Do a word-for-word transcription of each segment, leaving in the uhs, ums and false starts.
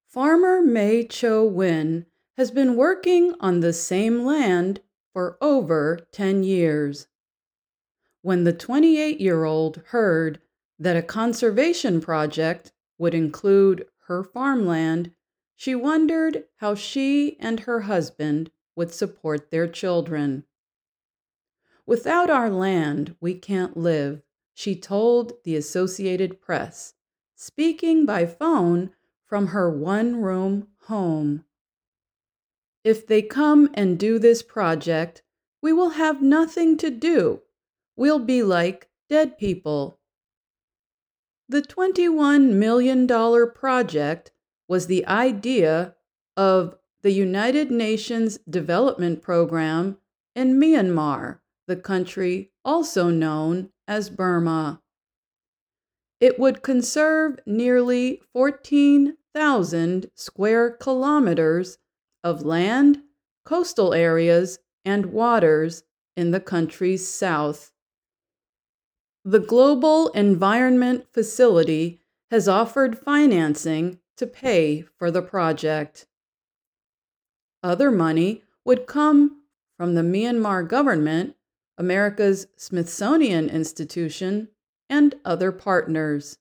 Farmer May Cho Win has been working on the same land for over ten years. When the twenty-eight-year-old heard that a conservation project would include her farmland, she wondered how she and her husband would support their children. "Without our land, we can't live," she told the Associated Press, speaking by phone from her one-room home. "If they come and do this project, we will have nothing to do. We'll be like dead people." The twenty-one million dollars project was the idea of the United Nations Development Program in Myanmar, the country also known as Burma. It would conserve nearly fourteen thousand square kilometers of land, coastal areas, and waters in the country's south. The Global Environment Facility has offered financing to pay for the project. Other money would come from the Myanmar government, America's Smithsonian Institution, and other partners.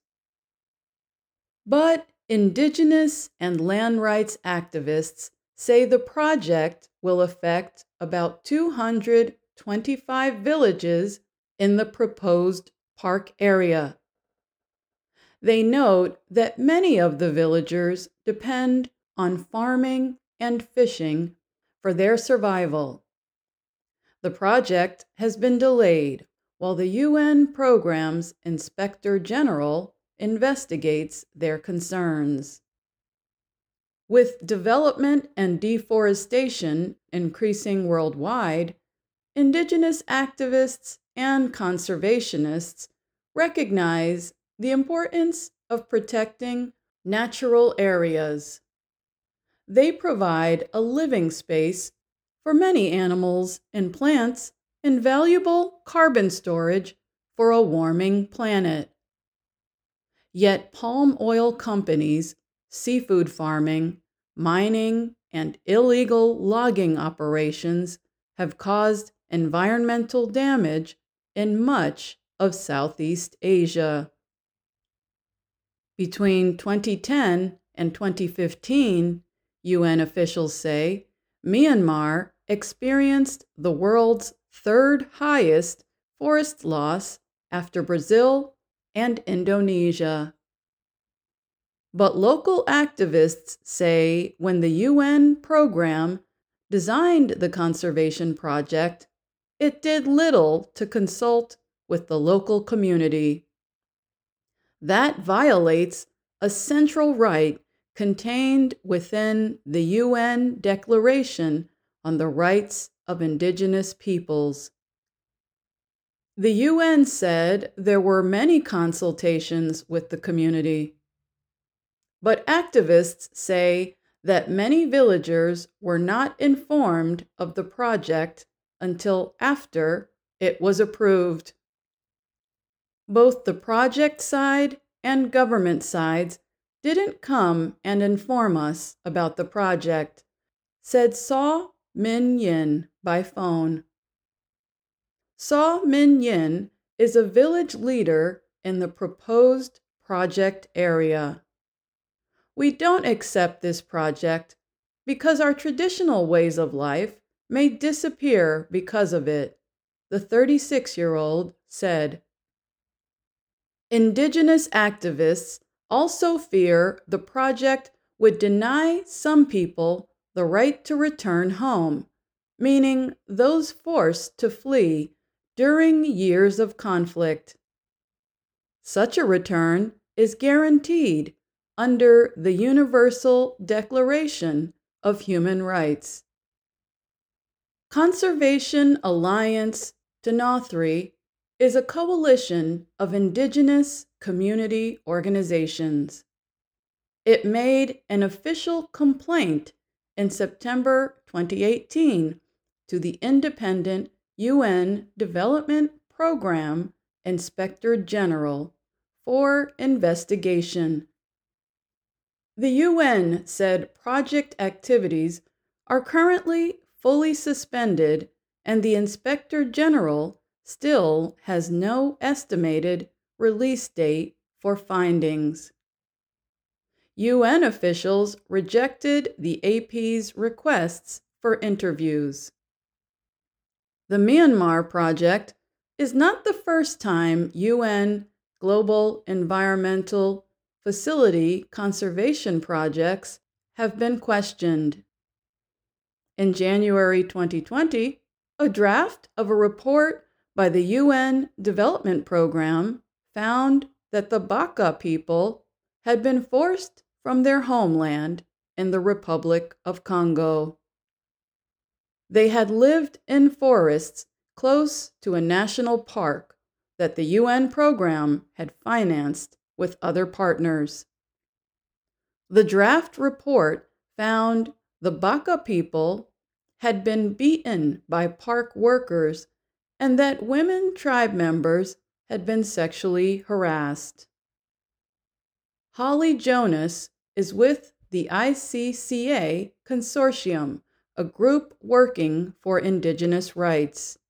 But indigenous and land rights activists say the project will affect about two hundred twenty-five villages in the proposed park area. They note that many of the villagers depend on farming and fishing for their survival. The project has been delayed while the U N Program's Inspector General investigates their concerns. With development and deforestation increasing worldwide, indigenous activists and conservationists recognize the importance of protecting natural areas. They provide a living space for many animals and plants and valuable carbon storage for a warming planet. Yet palm oil companies, seafood farming, mining, and illegal logging operations have caused environmental damage in much of Southeast Asia. Between twenty ten and twenty fifteen, U N officials say, Myanmar experienced the world's third highest forest loss after Brazil and Indonesia. But local activists say when the U N program designed the conservation project, it did little to consult with the local community. That violates a central right contained within the U N Declaration on the Rights of Indigenous Peoples. The U N said there were many consultations with the community, but activists say that many villagers were not informed of the project until after it was approved. Both the project side and government sides didn't come and inform us about the project, said Saw Min Yin by phone. Saw Min Yin is a village leader in the proposed project area. "We don't accept this project because our traditional ways of life may disappear because of it," the thirty-six-year-old said. Indigenous activists also fear the project would deny some people the right to return home, meaning those forced to flee during years of conflict. Such a return is guaranteed under the Universal Declaration of Human Rights. Conservation Alliance Tanothri is a coalition of indigenous community organizations. It made an official complaint in September twenty eighteen to the independent U N Development Program Inspector General for investigation. The U N said project activities are currently fully suspended, and the Inspector General still has no estimated release date for findings. U N officials rejected the A P's requests for interviews. The Myanmar Project is not the first time U N Global Environmental Facility conservation projects have been questioned. In January twenty twenty, a draft of a report by the U N Development Program found that the Baka people had been forced from their homeland in the Republic of Congo. They had lived in forests close to a national park that the U N program had financed with other partners. The draft report found the Baka people had been beaten by park workers and that women tribe members had been sexually harassed. Holly Jonas is with the I C C A Consortium, a group working for Indigenous rights.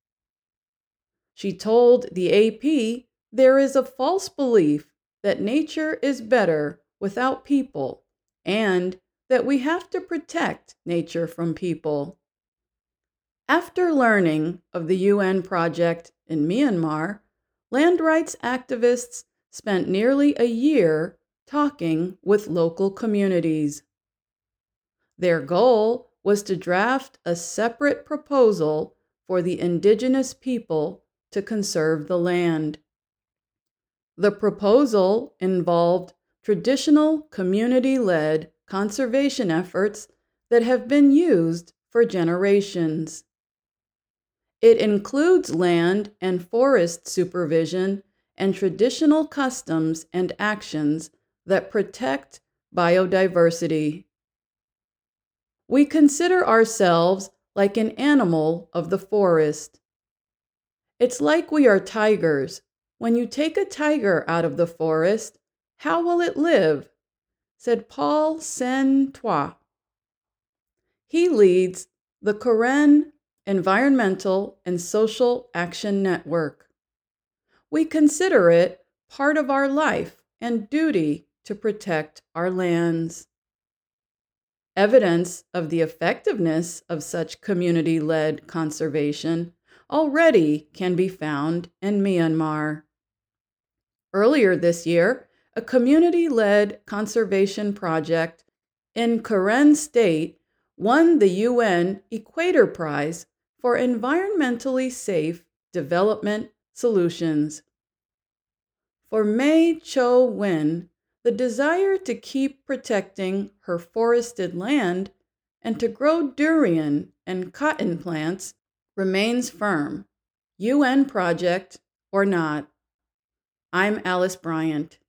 She told the A P there is a false belief that nature is better without people and that we have to protect nature from people. After learning of the U N project in Myanmar, land rights activists spent nearly a year talking with local communities. Their goal was to draft a separate proposal for the indigenous people to conserve the land. The proposal involved traditional community-led conservation efforts that have been used for generations. It includes land and forest supervision and traditional customs and actions that protect biodiversity. We consider ourselves like an animal of the forest. It's like we are tigers. When you take a tiger out of the forest, how will it live? Said Paul Sen-Toi. He leads the Karen Environmental and Social Action Network. We consider it part of our life and duty to protect our lands. Evidence of the effectiveness of such community-led conservation already can be found in Myanmar. Earlier this year, a community-led conservation project in Karen State won the U N Equator Prize for environmentally safe development solutions. For May Cho Win, the desire to keep protecting her forested land and to grow durian and cotton plants remains firm, U N project or not. I'm Alice Bryant.